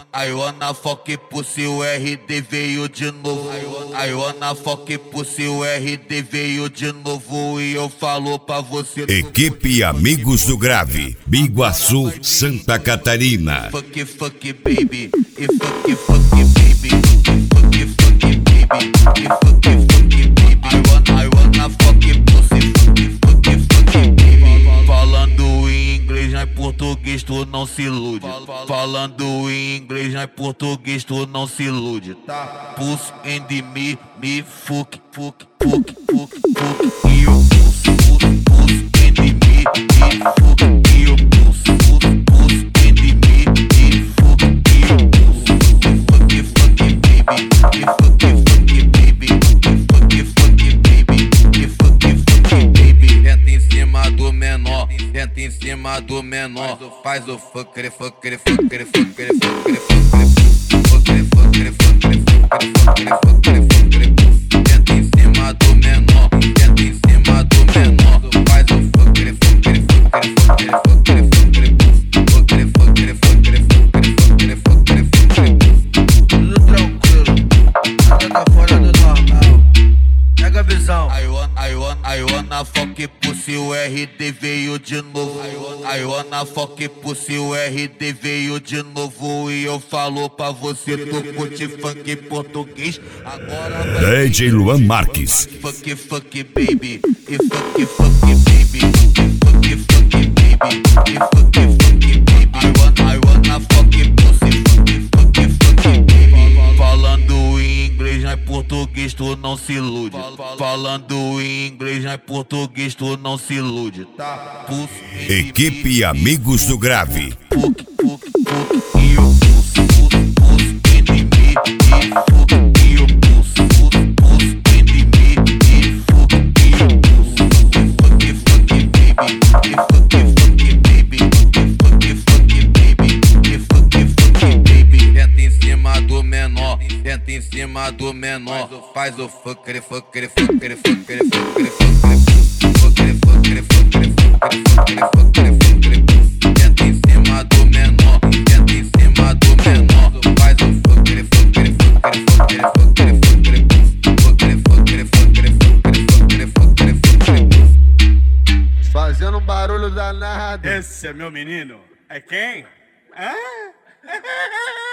I wanna fuck pussy, o RD veio de novo. I wanna fuck pussy, o RD veio de novo. E eu falo pra você. Equipe Amigos do Grave, Biguaçu, Santa Catarina. Fuck baby, e fuck baby, fuck baby, e fuck baby. I wanna fuck pussy, fuck baby. Falando em inglês, não é português, tu não se ilude. Falando em inglês, não é português, tu não se ilude. Puss and me, fuck. E eu puss and me, fuck. E eu puss and me, fuck. E eu puss, fuck baby, e fuck baby, e fuck baby. Entra em cima do menor, entra em cima do menor. Faz o fuck. Entra em cima do menor, entra em cima do menor. Faz o fuck. Tudo tranquilo, nada tá fora do normal. Pega a visão. I wanna fuck pussy, o RD veio de novo. I wanna fuck pussy, o RD veio de novo. E eu falo pra você, tu curte funk português. Agora vai DJ Luan Marques. Fuck baby, e fuck baby, fuck baby, e fuck baby. I wanna fuck pussy, fuck baby. Falando em inglês, não é português, tu não se ilude. Falando em inglês, não é português, tu não se ilude. Equipe Amigos do Grave. Fuck, e eu puss and me, fuck. E eu puss and me, fuck. E eu puss, fuck baby, e fuck baby, e fuck baby. Entra em cima do menor, entra em cima do menor. Faz o fuck. Entra em cima do menor, entra em cima do menor. Faz o fuck. Fazendo um barulho danado. Esse é meu menino. É quem? Hã?